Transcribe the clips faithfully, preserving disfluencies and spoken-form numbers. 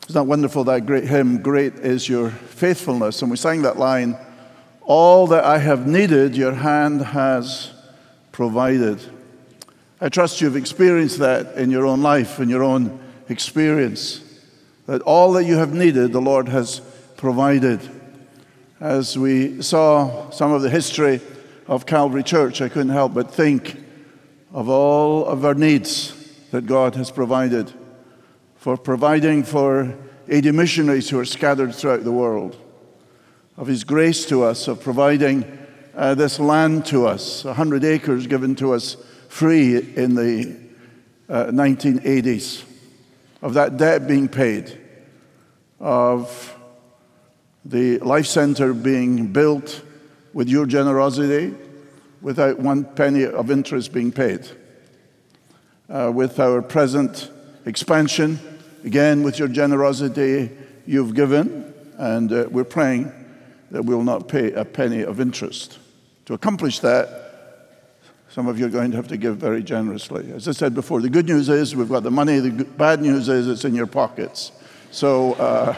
Isn't that wonderful, that great hymn, Great is Your Faithfulness? And we sang that line, all that I have needed, your hand has provided. I trust you've experienced that in your own life, in your own experience, that all that you have needed, the Lord has provided. As we saw some of the history of Calvary Church, I couldn't help but think of all of our needs that God has provided, for providing for eighty missionaries who are scattered throughout the world, of His grace to us, of providing uh, this land to us, one hundred acres given to us free in the uh, nineteen eighties, of that debt being paid, of the Life Center being built with your generosity without one penny of interest being paid, uh, with our present expansion, again with your generosity you've given, and uh, we're praying that we'll not pay a penny of interest. To accomplish that, some of you are going to have to give very generously. As I said before, the good news is we've got the money. The good, bad news is it's in your pockets. So, uh,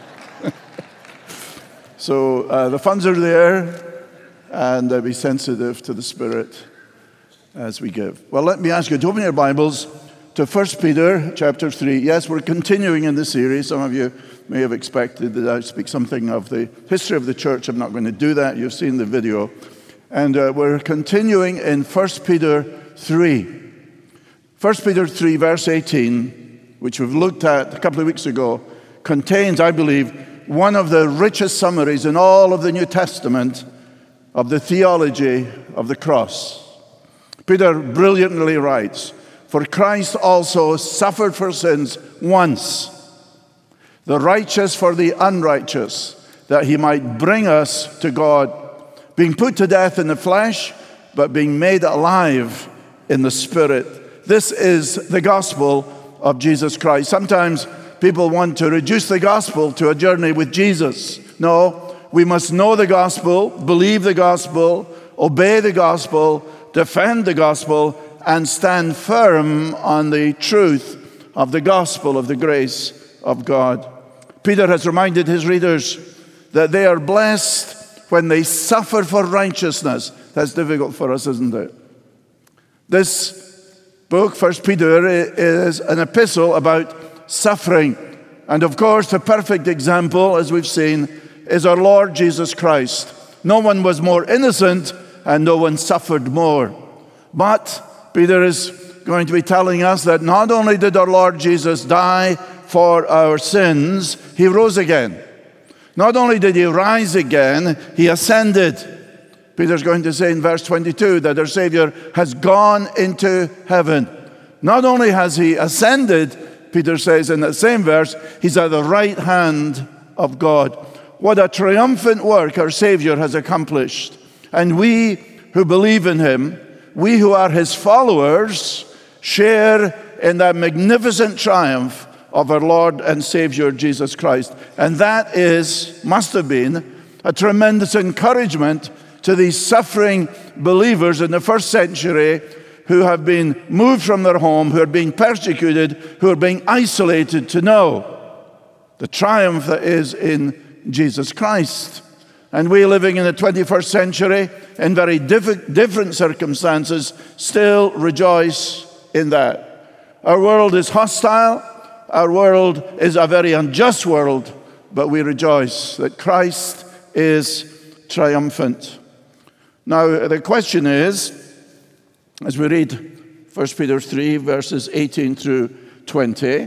so uh, the funds are there, and uh, be sensitive to the Spirit as we give. Well, let me ask you to open your Bibles to First Peter chapter three. Yes, we're continuing in the series. Some of you may have expected that I speak something of the history of the church. I'm not going to do that. You've seen the video. And uh, we're continuing in First Peter three. First Peter three, verse eighteen, which we've looked at a couple of weeks ago, contains, I believe, one of the richest summaries in all of the New Testament of the theology of the cross. Peter brilliantly writes, "For Christ also suffered for sins once, the righteous for the unrighteous, that He might bring us to God, being put to death in the flesh, but being made alive in the Spirit." This is the gospel of Jesus Christ. Sometimes people want to reduce the gospel to a journey with Jesus. No, we must know the gospel, believe the gospel, obey the gospel, defend the gospel, and stand firm on the truth of the gospel of the grace of God. Peter has reminded his readers that they are blessed when they suffer for righteousness. That's difficult for us, isn't it? This book, First Peter, is an epistle about suffering. And of course, the perfect example, as we've seen, is our Lord Jesus Christ. No one was more innocent and no one suffered more. But Peter is going to be telling us that not only did our Lord Jesus die for our sins, He rose again. Not only did He rise again, He ascended. Peter's going to say in verse twenty-two that our Savior has gone into heaven. Not only has He ascended, Peter says in that same verse, He's at the right hand of God. What a triumphant work our Savior has accomplished. And we who believe in Him, we who are His followers, share in that magnificent triumph of our Lord and Savior Jesus Christ. And that is, must have been, a tremendous encouragement to these suffering believers in the first century who have been moved from their home, who are being persecuted, who are being isolated, to know the triumph that is in Jesus Christ. And we, living in the twenty-first century, in very diff- different circumstances, still rejoice in that. Our world is hostile. Our world is a very unjust world, but we rejoice that Christ is triumphant. Now, the question is, as we read First Peter three, verses eighteen through twenty,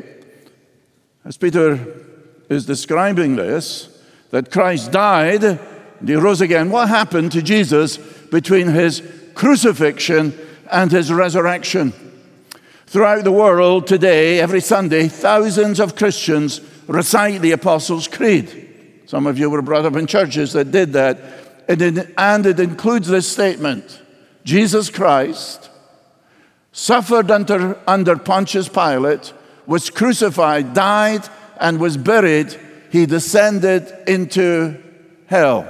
as Peter is describing this, that Christ died and He rose again. What happened to Jesus between His crucifixion and His resurrection? Throughout the world today, every Sunday, thousands of Christians recite the Apostles' Creed. Some of you were brought up in churches that did that. And it, and it includes this statement: Jesus Christ suffered under, under Pontius Pilate, was crucified, died, and was buried. He descended into hell.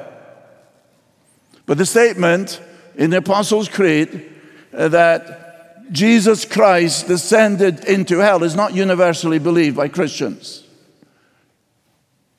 But the statement in the Apostles' Creed uh, that Jesus Christ descended into hell is not universally believed by Christians.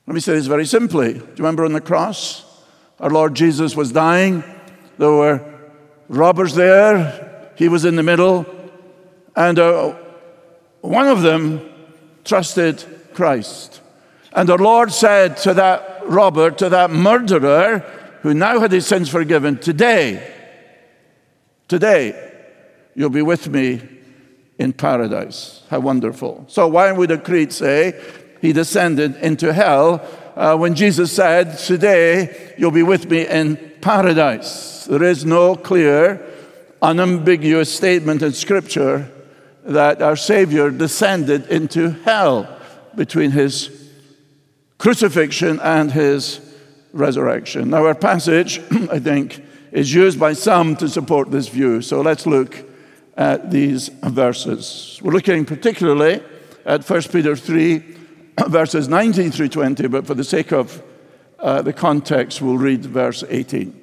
Let me say this very simply. Do you remember on the cross? Our Lord Jesus was dying. There were robbers there. He was in the middle. And uh, one of them trusted Christ. And our Lord said to that robber, to that murderer, who now had his sins forgiven, today, today, you'll be with me in paradise. How wonderful. So why would a creed say he descended into hell uh, when Jesus said, today, you'll be with me in paradise? There is no clear, unambiguous statement in Scripture that our Savior descended into hell between his crucifixion and his resurrection. Now, our passage, I think, is used by some to support this view. So let's look at these verses. We're looking particularly at First Peter three, verses nineteen through twenty, but for the sake of uh, the context, we'll read verse eighteen.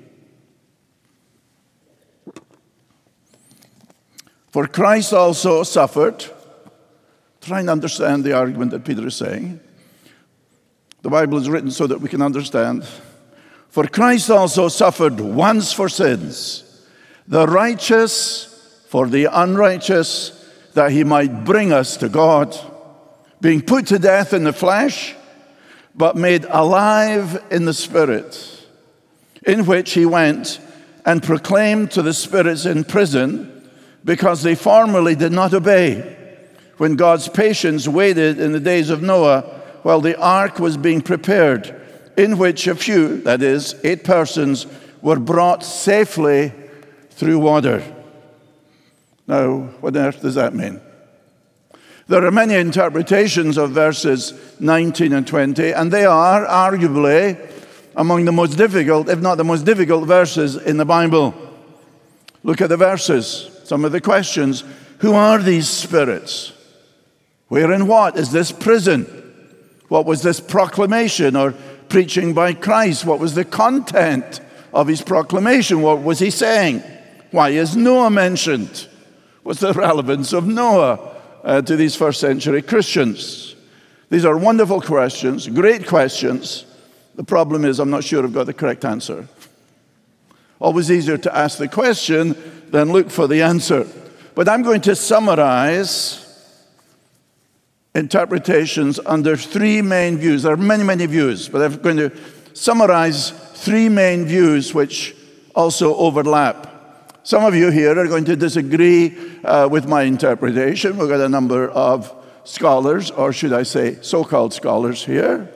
For Christ also suffered. Try and understand the argument that Peter is saying. The Bible is written so that we can understand. For Christ also suffered once for sins, the righteous for the unrighteous, that he might bring us to God, being put to death in the flesh, but made alive in the Spirit, in which he went and proclaimed to the spirits in prison, because they formerly did not obey, when God's patience waited in the days of Noah, while the ark was being prepared, in which a few, that is, eight persons, were brought safely through water. Now, what on earth does that mean? There are many interpretations of verses nineteen and twenty, and they are arguably among the most difficult, if not the most difficult verses in the Bible. Look at the verses. Some of the questions. Who are these spirits? Where and what is this prison? What was this proclamation or preaching by Christ? What was the content of his proclamation? What was he saying? Why is Noah mentioned? What's the relevance of Noah uh, to these first century Christians? These are wonderful questions, great questions. The problem is I'm not sure I've got the correct answer. Always easier to ask the question than look for the answer. But I'm going to summarize interpretations under three main views. There are many, many views, but I'm going to summarize three main views which also overlap. Some of you here are going to disagree uh, with my interpretation. We've got a number of scholars, or should I say so-called scholars here.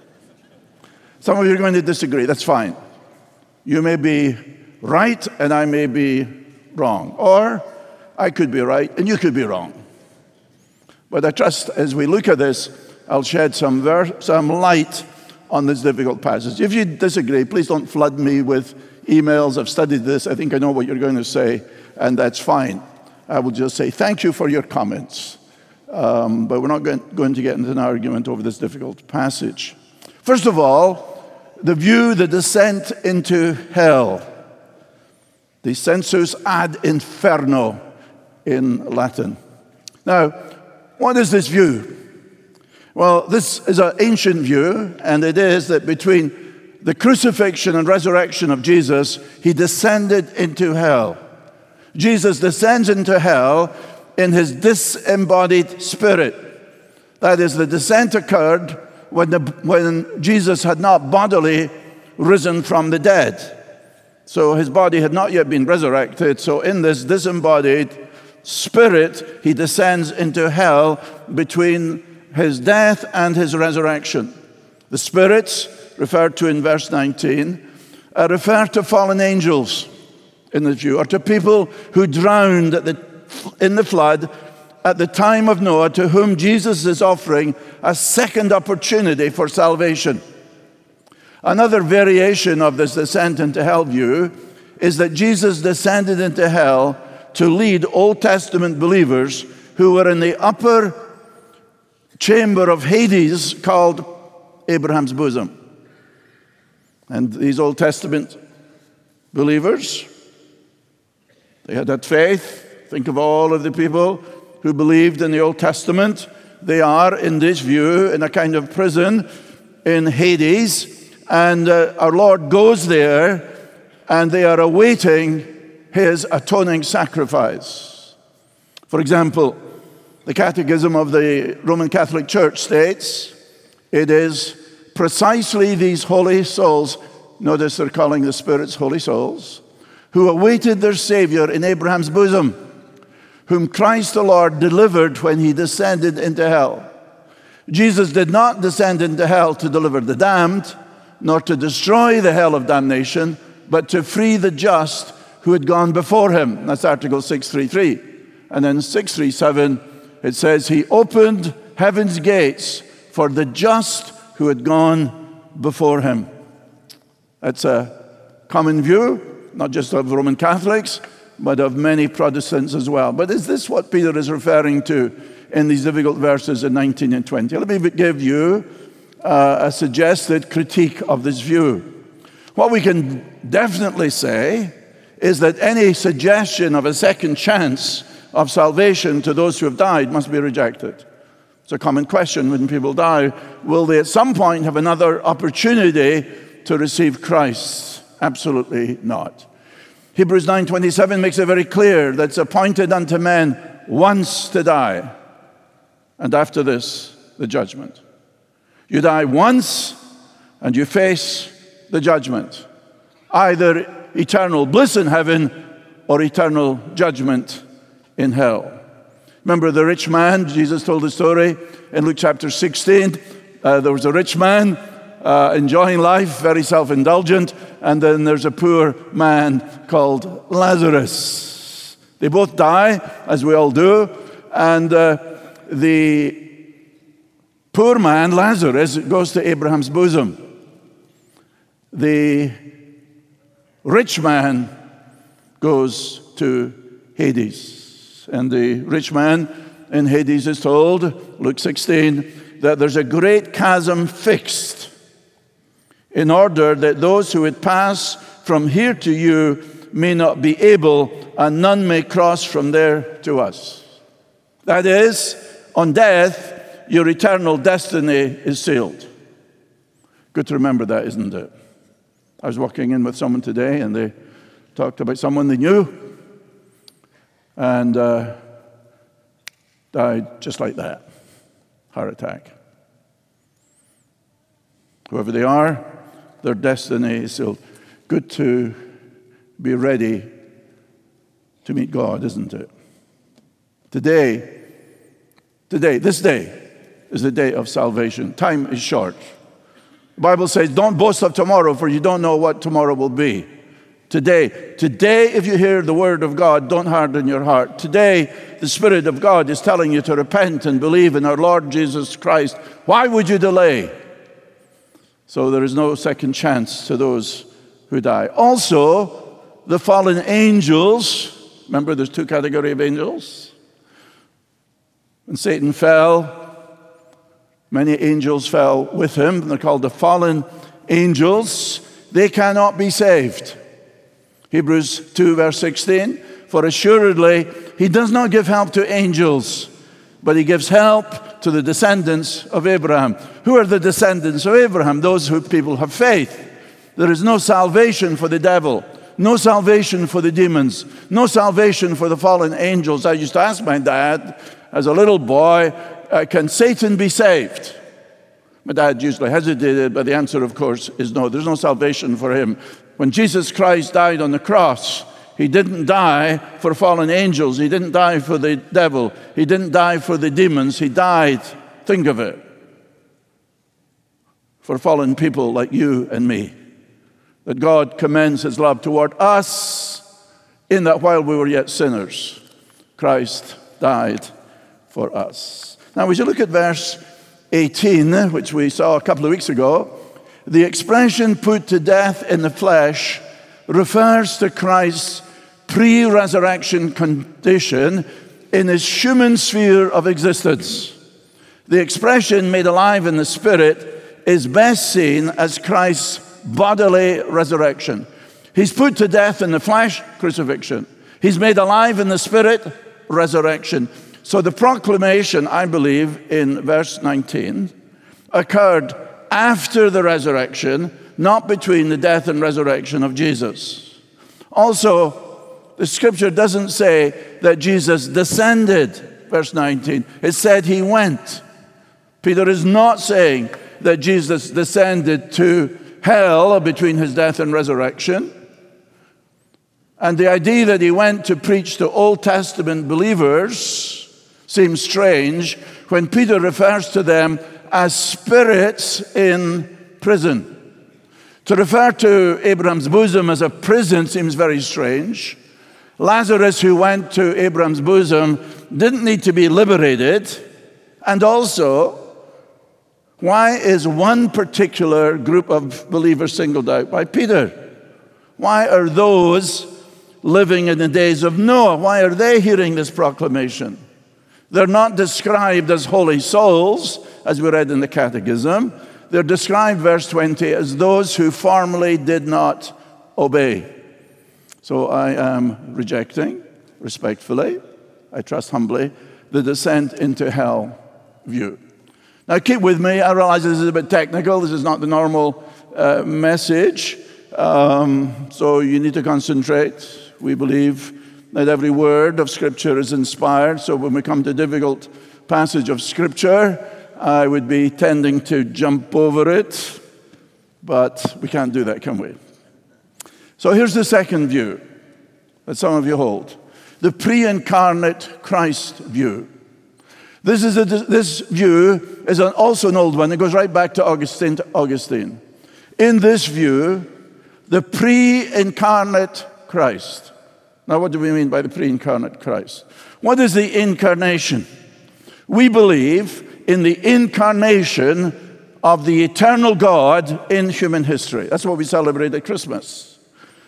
Some of you are going to disagree. That's fine. You may be right and I may be wrong. Or I could be right and you could be wrong. But I trust as we look at this, I'll shed some, ver- some light on this difficult passage. If you disagree, please don't flood me with emails. I've studied this. I think I know what you're going to say, and that's fine. I will just say thank you for your comments. Um, but we're not going, going to get into an argument over this difficult passage. First of all, the view, the descent into hell. Descensus ad inferno in Latin. Now, what is this view? Well, this is an ancient view, and it is that between the crucifixion and resurrection of Jesus, he descended into hell. Jesus descends into hell in his disembodied spirit. That is, the descent occurred when, the, when Jesus had not bodily risen from the dead. So his body had not yet been resurrected. So in this disembodied spirit, he descends into hell between his death and his resurrection. The spirits, referred to in verse nineteen, uh, refer to fallen angels in the view, or to people who drowned at the, in the flood at the time of Noah, to whom Jesus is offering a second opportunity for salvation. Another variation of this descent into hell view is that Jesus descended into hell to lead Old Testament believers who were in the upper chamber of Hades called Abraham's bosom. And these Old Testament believers, they had that faith. Think of all of the people who believed in the Old Testament. They are, in this view, in a kind of prison in Hades, and uh, our Lord goes there, and they are awaiting his atoning sacrifice. For example, the Catechism of the Roman Catholic Church states, it is precisely these holy souls, notice they're calling the spirits holy souls, who awaited their Savior in Abraham's bosom, whom Christ the Lord delivered when he descended into hell. Jesus did not descend into hell to deliver the damned, nor to destroy the hell of damnation, but to free the just who had gone before him. That's Article six thirty-three. And then six thirty-seven, it says, he opened heaven's gates for the just who had gone before him. That's a common view, not just of Roman Catholics, but of many Protestants as well. But is this what Peter is referring to in these difficult verses in nineteen and twenty? Let me give you uh, a suggested critique of this view. What we can definitely say is that any suggestion of a second chance of salvation to those who have died must be rejected. It's a common question when people die. Will they at some point have another opportunity to receive Christ? Absolutely not. Hebrews nine twenty-seven makes it very clear that it's appointed unto men once to die, and after this, the judgment. You die once, and you face the judgment. Either eternal bliss in heaven or eternal judgment in hell. Remember the rich man? Jesus told the story in Luke chapter sixteen. Uh, there was a rich man uh, enjoying life, very self-indulgent, and then there's a poor man called Lazarus. They both die, as we all do, and uh, the poor man, Lazarus, goes to Abraham's bosom. The rich man goes to Hades. And the rich man in Hades is told, Luke sixteen, that there's a great chasm fixed in order that those who would pass from here to you may not be able, and none may cross from there to us. That is, on death, your eternal destiny is sealed. Good to remember that, isn't it? I was walking in with someone today, and they talked about someone they knew, and uh, died just like that, heart attack. Whoever they are, their destiny is sealed. Good to be ready to meet God, isn't it? Today, today, this day is the day of salvation. Time is short. The Bible says, don't boast of tomorrow, for you don't know what tomorrow will be. Today, today, if you hear the word of God, don't harden your heart. Today, the Spirit of God is telling you to repent and believe in our Lord Jesus Christ. Why would you delay? So there is no second chance to those who die. Also, the fallen angels, remember there's two categories of angels? When Satan fell, many angels fell with him. They're called the fallen angels. They cannot be saved. Hebrews two, verse sixteen, for assuredly he does not give help to angels, but he gives help to the descendants of Abraham. Who are the descendants of Abraham? Those who people have faith. There is no salvation for the devil, no salvation for the demons, no salvation for the fallen angels. I used to ask my dad as a little boy, uh, can Satan be saved? My dad usually hesitated, but the answer, of course, is no. There's no salvation for him. When Jesus Christ died on the cross, he didn't die for fallen angels. He didn't die for the devil. He didn't die for the demons. He died, think of it, for fallen people like you and me. That God commends his love toward us in that while we were yet sinners, Christ died for us. Now, as you look at verse eighteen, which we saw a couple of weeks ago, the expression put to death in the flesh refers to Christ's pre-resurrection condition in his human sphere of existence. The expression made alive in the Spirit is best seen as Christ's bodily resurrection. He's put to death in the flesh, crucifixion. He's made alive in the Spirit, resurrection. So the proclamation, I believe, in verse nineteen, occurred after the resurrection, not between the death and resurrection of Jesus. Also, the scripture doesn't say that Jesus descended, verse nineteen. It said he went. Peter is not saying that Jesus descended to hell between his death and resurrection. And the idea that he went to preach to Old Testament believers seems strange when Peter refers to them as spirits in prison. To refer to Abraham's bosom as a prison seems very strange. Lazarus, who went to Abraham's bosom, didn't need to be liberated. And also, why is one particular group of believers singled out by Peter? Why are those living in the days of Noah, why are they hearing this proclamation? They're not described as holy souls, as we read in the Catechism. They're described, verse twenty, as those who formerly did not obey. So I am rejecting, respectfully, I trust humbly, the descent into hell view. Now keep with me. I realize this is a bit technical. This is not the normal uh, message. Um, so you need to concentrate. We believe that every word of Scripture is inspired. So when we come to a difficult passage of Scripture, I would be tending to jump over it. But we can't do that, can we? So here's the second view that some of you hold. The pre-incarnate Christ view. This is a, this view is an, also an old one. It goes right back to Augustine, to Augustine. In this view, the pre-incarnate Christ. Now, what do we mean by the pre-incarnate Christ? What is the incarnation? We believe in the incarnation of the eternal God in human history. That's what we celebrate at Christmas.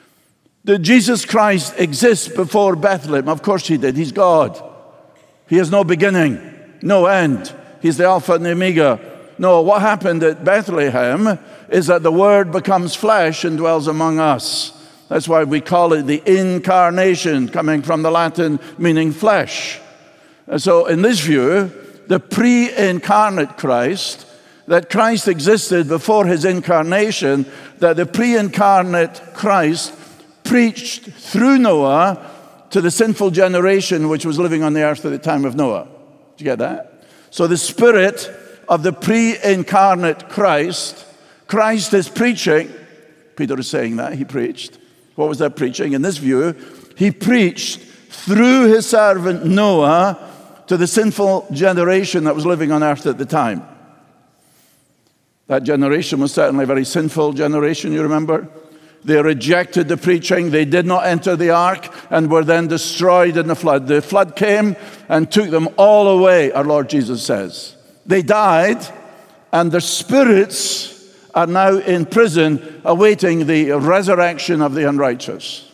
Did Jesus Christ exist before Bethlehem? Of course he did. He's God. He has no beginning, no end. He's the Alpha and the Omega. No, what happened at Bethlehem is that the Word becomes flesh and dwells among us. That's why we call it the incarnation, coming from the Latin meaning flesh. And so in this view, the pre-incarnate Christ, that Christ existed before his incarnation, that the pre-incarnate Christ preached through Noah to the sinful generation which was living on the earth at the time of Noah. Did you get that? So the spirit of the pre-incarnate Christ, Christ is preaching. Peter is saying that, he preached. What was that preaching? In this view, he preached through his servant Noah to the sinful generation that was living on earth at the time. That generation was certainly a very sinful generation, you remember? They rejected the preaching. They did not enter the ark and were then destroyed in the flood. The flood came and took them all away, our Lord Jesus says. They died, and their spirits are now in prison awaiting the resurrection of the unrighteous.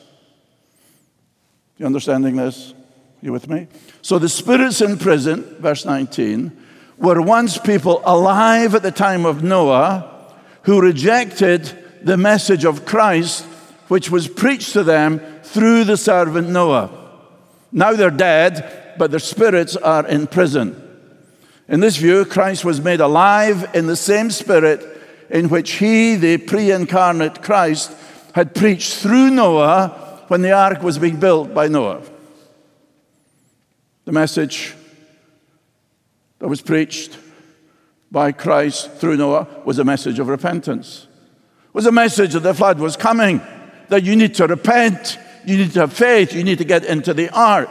You understanding this? You with me? So the spirits in prison, verse nineteen, were once people alive at the time of Noah who rejected the message of Christ, which was preached to them through the servant Noah. Now they're dead, but their spirits are in prison. In this view, Christ was made alive in the same spirit in which he, the pre-incarnate Christ, had preached through Noah when the ark was being built by Noah. The message that was preached by Christ through Noah was a message of repentance. It was a message that the flood was coming, that you need to repent, you need to have faith, you need to get into the ark.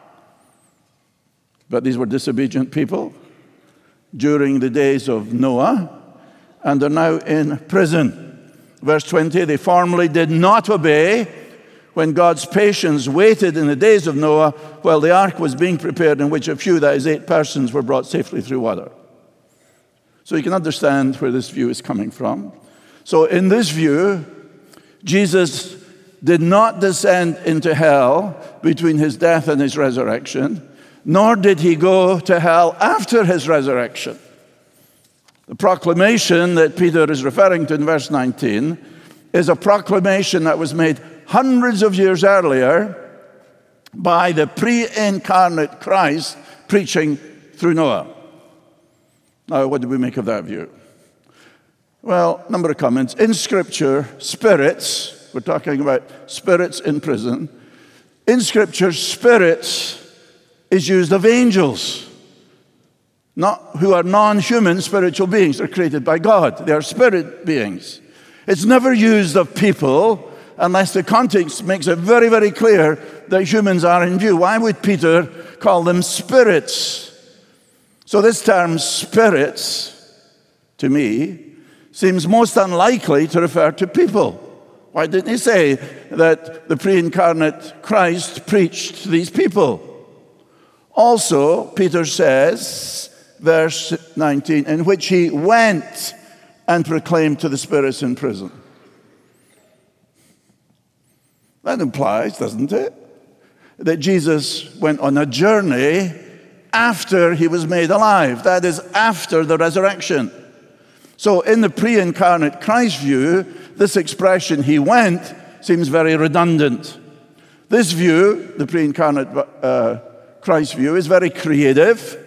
But these were disobedient people during the days of Noah, and are now in prison. Verse twenty, they formerly did not obey when God's patience waited in the days of Noah while the ark was being prepared, in which a few, that is eight persons, were brought safely through water. So you can understand where this view is coming from. So in this view, Jesus did not descend into hell between his death and his resurrection, nor did he go to hell after his resurrection. The proclamation that Peter is referring to in verse nineteen is a proclamation that was made hundreds of years earlier by the pre-incarnate Christ preaching through Noah. Now, what do we make of that view? Well, number of comments. In Scripture, spirits, we're talking about spirits in prison. In Scripture, spirits is used of angels, not who are non-human spiritual beings. They're created by God. They are spirit beings. It's never used of people unless the context makes it very, very clear that humans are in view. Why would Peter call them spirits? So this term spirits, to me, seems most unlikely to refer to people. Why didn't he say that the pre-incarnate Christ preached to these people? Also, Peter says, verse nineteen, in which he went and proclaimed to the spirits in prison. That implies, doesn't it, that Jesus went on a journey after he was made alive. That is, after the resurrection. So in the pre-incarnate Christ view, this expression, he went, seems very redundant. This view, the pre-incarnate uh, Christ view, is very creative.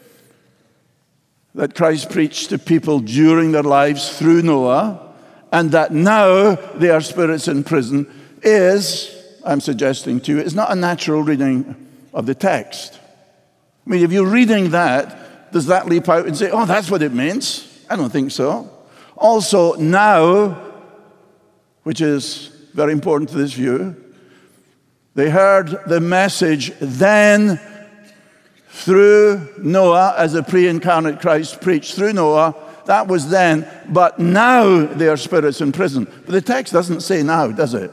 That Christ preached to people during their lives through Noah, and that now they are spirits in prison, is, I'm suggesting to you, is not a natural reading of the text. I mean, if you're reading that, does that leap out and say, oh, that's what it means? I don't think so. Also, now, which is very important to this view, they heard the message then through Noah, as the pre-incarnate Christ preached through Noah. That was then, but now they are spirits in prison. But the text doesn't say now, does it?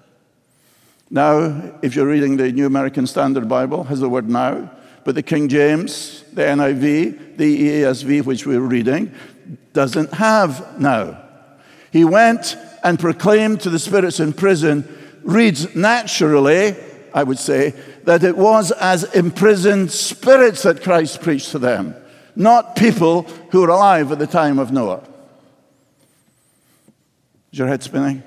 Now, if you're reading the New American Standard Bible, has the word now. But the King James, the N I V, the E A S V, which we're reading, doesn't have now. He went and proclaimed to the spirits in prison, reads naturally, I would say, that it was as imprisoned spirits that Christ preached to them, not people who were alive at the time of Noah. Is your head spinning?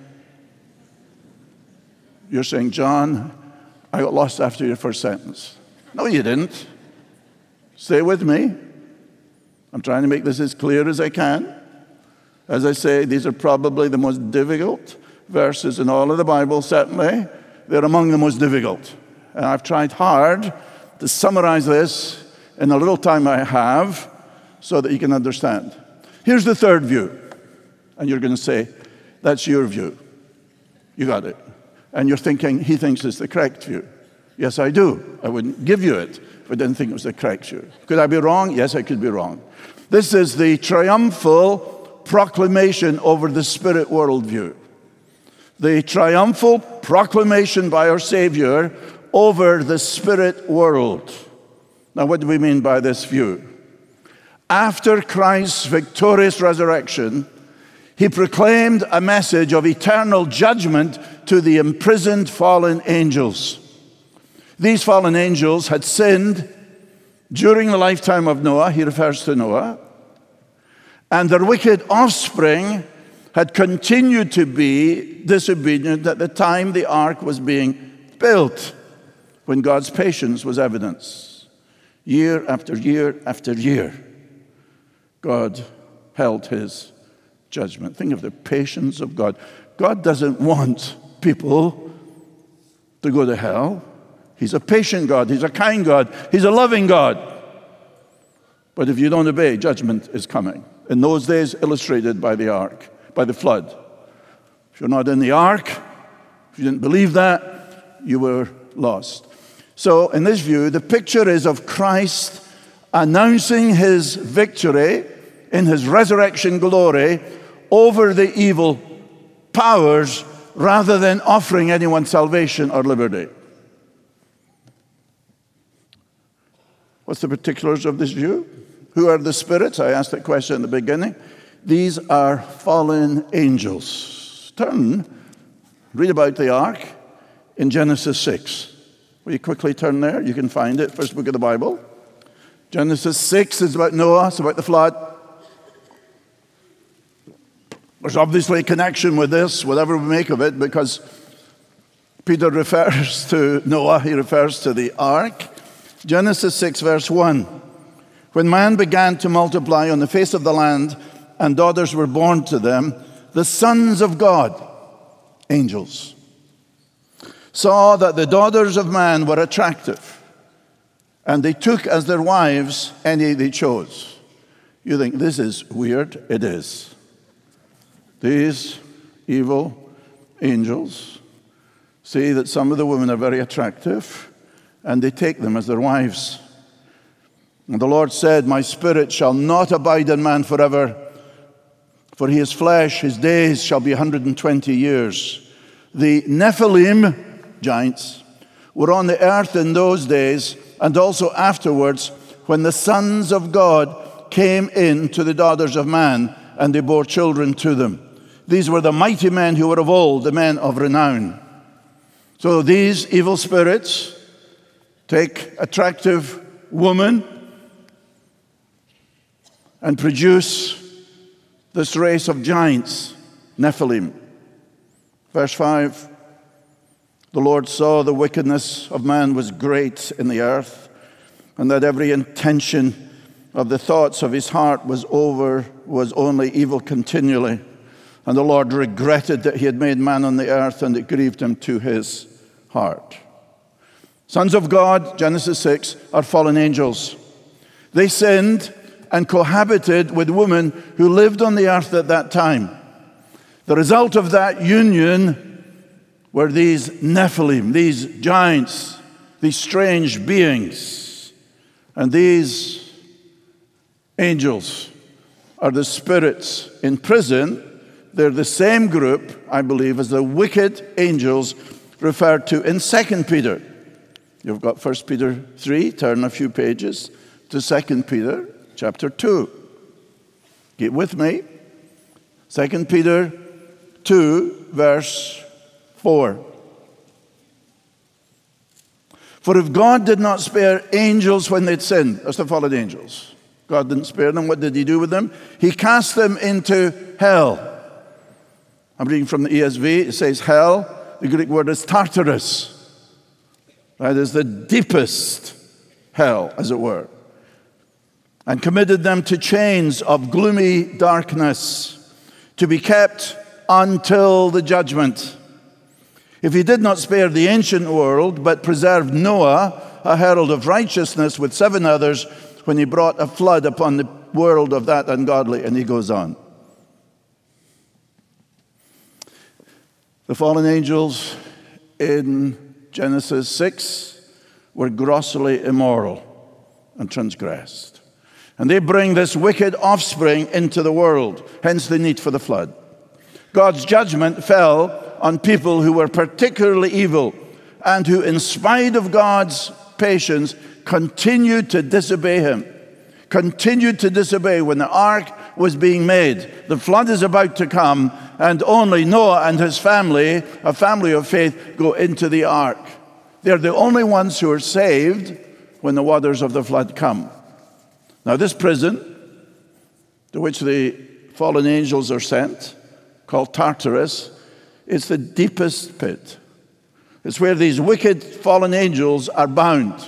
You're saying, John, I got lost after your first sentence. No, you didn't. Stay with me. I'm trying to make this as clear as I can. As I say, these are probably the most difficult verses in all of the Bible, certainly. They're among the most difficult. And I've tried hard to summarize this in the little time I have so that you can understand. Here's the third view. And you're going to say, that's your view. You got it. And you're thinking, he thinks it's the correct view. Yes, I do. I wouldn't give you it if I didn't think it was the correct view. Could I be wrong? Yes, I could be wrong. This is the triumphal proclamation over the spirit world view. The triumphal proclamation by our Savior over the spirit world. Now, what do we mean by this view? After Christ's victorious resurrection, he proclaimed a message of eternal judgment to the imprisoned fallen angels. These fallen angels had sinned during the lifetime of Noah. He refers to Noah. And their wicked offspring had continued to be disobedient at the time the ark was being built, when God's patience was evidence. Year after year after year, God held his judgment. Think of the patience of God. God doesn't want people to go to hell. He's a patient God. He's a kind God. He's a loving God. But if you don't obey, judgment is coming. In those days, illustrated by the ark, by the flood. If you're not in the ark, if you didn't believe that, you were lost. So in this view, the picture is of Christ announcing his victory in his resurrection glory over the evil powers rather than offering anyone salvation or liberty. What's the particulars of this view? Who are the spirits? I asked that question in the beginning. These are fallen angels. Turn, read about the ark in Genesis six. Will you quickly turn there? You can find it, first book of the Bible. Genesis six is about Noah, it's about the flood. There's obviously a connection with this, whatever we make of it, because Peter refers to Noah, he refers to the ark. Genesis six, verse one. When man began to multiply on the face of the land, and daughters were born to them, the sons of God, angels, saw that the daughters of man were attractive, and they took as their wives any they chose. You think this is weird? It is. These evil angels see that some of the women are very attractive, and they take them as their wives. And the Lord said, my spirit shall not abide in man forever, for he is flesh, his days shall be one hundred twenty years. The Nephilim, giants, were on the earth in those days, and also afterwards, when the sons of God came in to the daughters of man, and they bore children to them. These were the mighty men who were of old, the men of renown. So these evil spirits take attractive women and produce this race of giants, Nephilim. Verse five, the Lord saw the wickedness of man was great in the earth, and that every intention of the thoughts of his heart was over, was only evil continually. And the Lord regretted that he had made man on the earth, and it grieved him to his heart. Sons of God, Genesis six, are fallen angels. They sinned and cohabited with women who lived on the earth at that time. The result of that union were these Nephilim, these giants, these strange beings. And these angels are the spirits in prison. They're the same group, I believe, as the wicked angels referred to in Second Peter. You've got First Peter three, turn a few pages to Second Peter chapter two. Get with me. Second Peter two, verse four. For if God did not spare angels when they'd sinned, that's the fallen angels. God didn't spare them. What did he do with them? He cast them into hell. I'm reading from the E S V. It says hell. The Greek word is Tartarus. That is the deepest hell, as it were. And committed them to chains of gloomy darkness, to be kept until the judgment. If he did not spare the ancient world, but preserved Noah, a herald of righteousness, with seven others, when he brought a flood upon the world of that ungodly, and he goes on. The fallen angels in Genesis six were grossly immoral and transgressed. And they bring this wicked offspring into the world, hence the need for the flood. God's judgment fell on people who were particularly evil and who, in spite of God's patience, continued to disobey him. Continued to disobey when the ark was being made. The flood is about to come, and only Noah and his family, a family of faith, go into the ark. They're the only ones who are saved when the waters of the flood come. Now, this prison to which the fallen angels are sent, called Tartarus, is the deepest pit. It's where these wicked fallen angels are bound.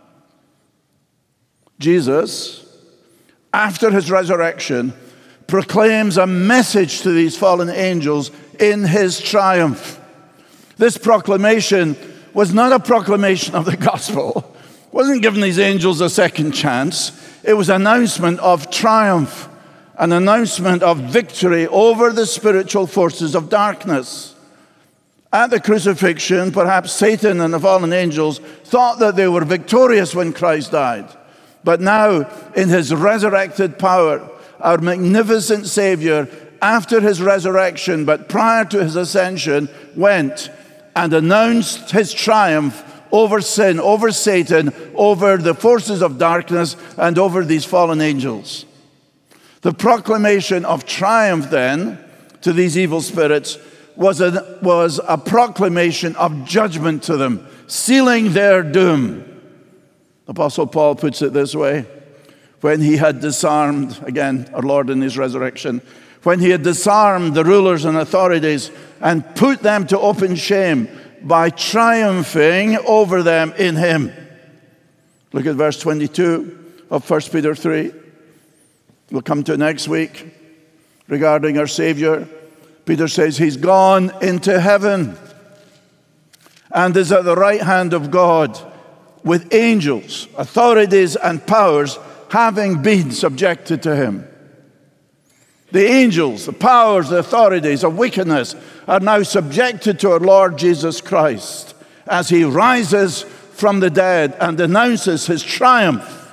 Jesus, after his resurrection, proclaims a message to these fallen angels in his triumph. This proclamation was not a proclamation of the gospel. It wasn't giving these angels a second chance. It was an announcement of triumph, an announcement of victory over the spiritual forces of darkness. At the crucifixion, perhaps Satan and the fallen angels thought that they were victorious when Christ died. But now, in his resurrected power, our magnificent Savior, after his resurrection, but prior to his ascension, went and announced his triumph over sin, over Satan, over the forces of darkness, and over these fallen angels. The proclamation of triumph, then, to these evil spirits was a, was a proclamation of judgment to them, sealing their doom. Apostle Paul puts it this way: when he had disarmed, again, our Lord in his resurrection, when he had disarmed the rulers and authorities and put them to open shame by triumphing over them in him. Look at verse twenty-two of First Peter three. We'll come to it next week. regarding our Savior. Peter says he's gone into heaven and is at the right hand of God with angels, authorities, and powers having been subjected to him. The angels, the powers, the authorities of wickedness are now subjected to our Lord Jesus Christ as he rises from the dead and announces his triumph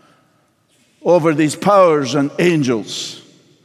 over these powers and angels.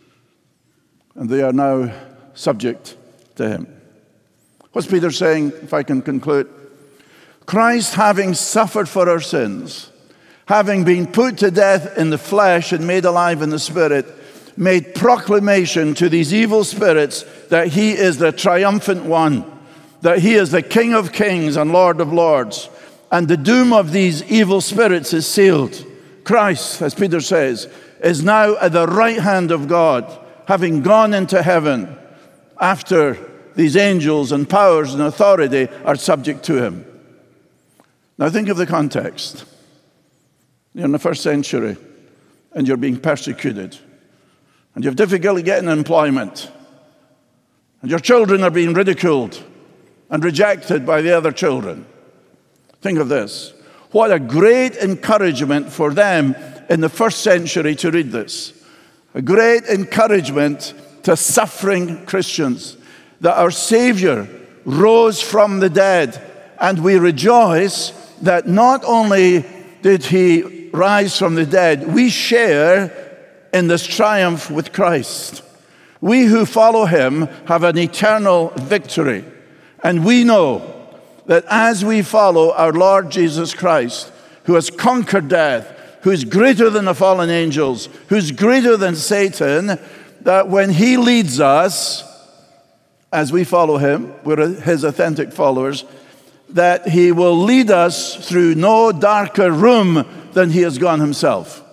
And they are now subject to him. What's Peter saying, if I can conclude? Christ, having suffered for our sins, having been put to death in the flesh and made alive in the spirit, made proclamation to these evil spirits that he is the triumphant one, that he is the King of kings and Lord of lords. And the doom of these evil spirits is sealed. Christ, as Peter says, is now at the right hand of God, having gone into heaven after these angels and powers and authority are subject to him. Now think of the context. You're in the first century and you're being persecuted and you have difficulty getting employment and your children are being ridiculed and rejected by the other children. Think of this. What a great encouragement for them in the first century to read this. A great encouragement to suffering Christians that our Savior rose from the dead, and we rejoice that not only did he rise from the dead, we share in this triumph with Christ. We who follow him have an eternal victory, and we know that as we follow our Lord Jesus Christ, who has conquered death, who's greater than the fallen angels, who's greater than Satan, that when he leads us, as we follow him, we're his authentic followers, that he will lead us through no darker room than he has gone himself.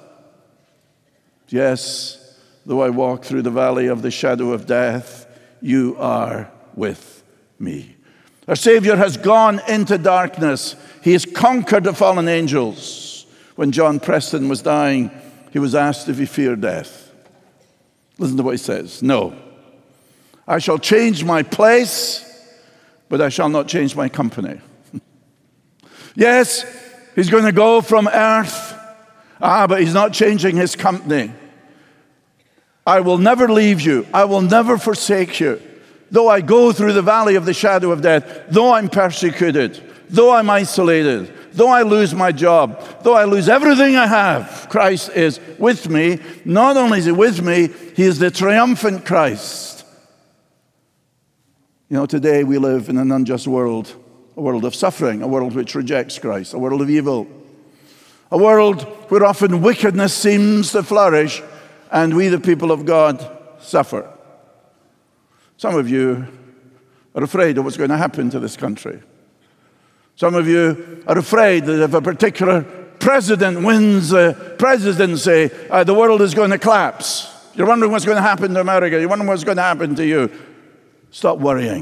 Yes, though I walk through the valley of the shadow of death, you are with me. Our Savior has gone into darkness. He has conquered the fallen angels. When John Preston was dying, he was asked if he feared death. Listen to what he says. No. I shall change my place, but I shall not change my company. Yes, he's going to go from earth. Ah, but he's not changing his company. I will never leave you. I will never forsake you. Though I go through the valley of the shadow of death, though I'm persecuted, though I'm isolated, though I lose my job, though I lose everything I have, Christ is with me. Not only is he with me, he is the triumphant Christ. You know, today we live in an unjust world, a world of suffering, a world which rejects Christ, a world of evil, a world where often wickedness seems to flourish and we, the people of God, suffer. Some of you are afraid of what's going to happen to this country. Some of you are afraid that if a particular president wins the presidency, uh, the world is going to collapse. You're wondering what's going to happen to America. You're wondering what's going to happen to you. Stop worrying.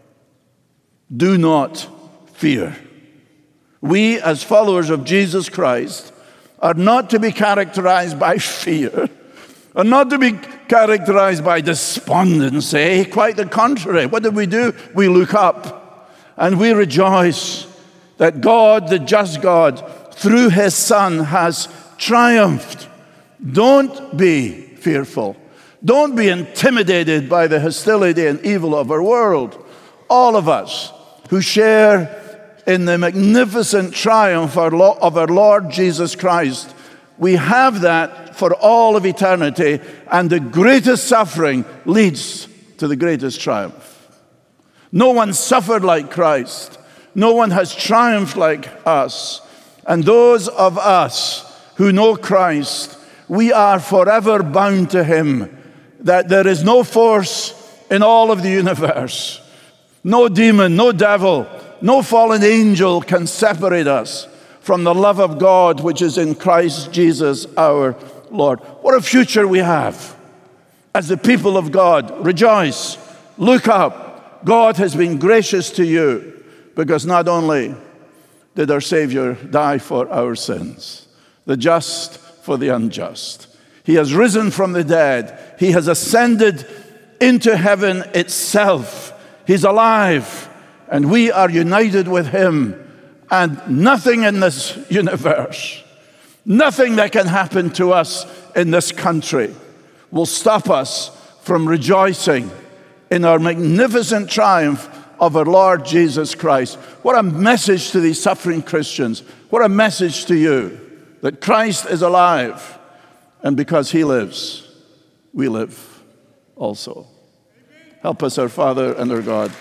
Do not fear. We, as followers of Jesus Christ, are not to be characterized by fear, are not to be characterized by despondency. Quite the contrary. What do we do? We look up and we rejoice that God, the just God, through his Son has triumphed. Don't be fearful. Don't be intimidated by the hostility and evil of our world. All of us who share in the magnificent triumph of our Lord Jesus Christ, we have that for all of eternity, and the greatest suffering leads to the greatest triumph. No one suffered like Christ. No one has triumphed like us. And those of us who know Christ, we are forever bound to him, that there is no force in all of the universe, no demon, no devil, no fallen angel can separate us from the love of God which is in Christ Jesus our Lord. What a future we have as the people of God. Rejoice, look up. God has been gracious to you, because not only did our Savior die for our sins, the just for the unjust, He has risen from the dead. He has ascended into heaven itself. He's alive, and we are united with him. And nothing in this universe, nothing that can happen to us in this country will stop us from rejoicing in our magnificent triumph of our Lord Jesus Christ. What a message to these suffering Christians. What a message to you, that Christ is alive, and because he lives, we live also. Help us, our Father and our God.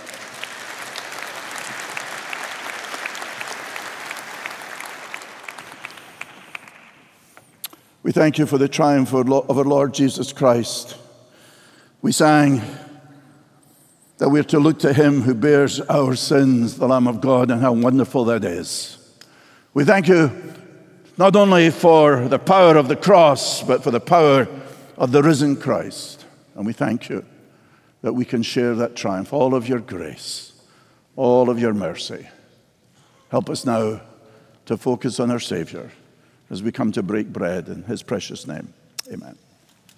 We thank you for the triumph of our Lord Jesus Christ. We sang that we're to look to him who bears our sins, the Lamb of God, and how wonderful that is. We thank you not only for the power of the cross, but for the power of the risen Christ. And we thank you that we can share that triumph, all of your grace, all of your mercy. Help us now to focus on our Savior as we come to break bread in his precious name. Amen.